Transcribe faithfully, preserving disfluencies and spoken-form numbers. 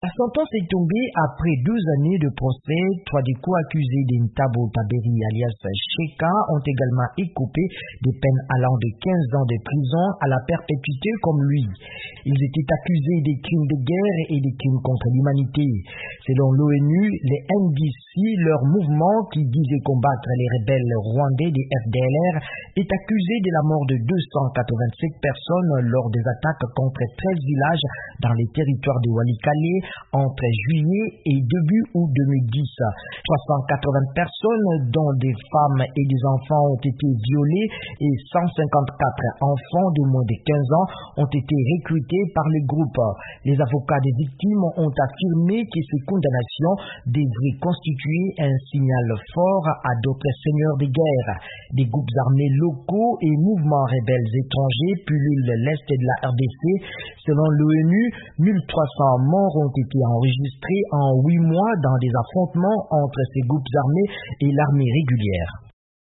La sentence est tombée après deux années de procès. Trois des co-accusés d'Intabo Taberi alias Sheka ont également écopé des peines allant de quinze ans de prison à la perpétuité comme lui. Ils étaient accusés des crimes de guerre et des crimes contre l'humanité. Selon l'ONU, les N D C, leur mouvement qui disait combattre les rebelles rwandais des F D L R, est accusé de la mort de deux cent quatre-vingt-sept personnes lors des attaques contre treize villages dans les territoires de Walikale entre juillet et début août deux mille dix. trois cent quatre-vingts personnes, dont des femmes et des enfants, ont été violées et cent cinquante-quatre enfants de moins de quinze ans ont été recrutés par le groupe. Les avocats des victimes ont affirmé que ces condamnations devraient constituer un signal fort à d'autres seigneurs de guerre. Des groupes armés locaux et mouvements rebelles étrangers pullulent l'est de la R D C. Selon l'ONU, mille trois cents morts ont été enregistrés en huit mois dans des affrontements entre ces groupes armés et l'armée régulière.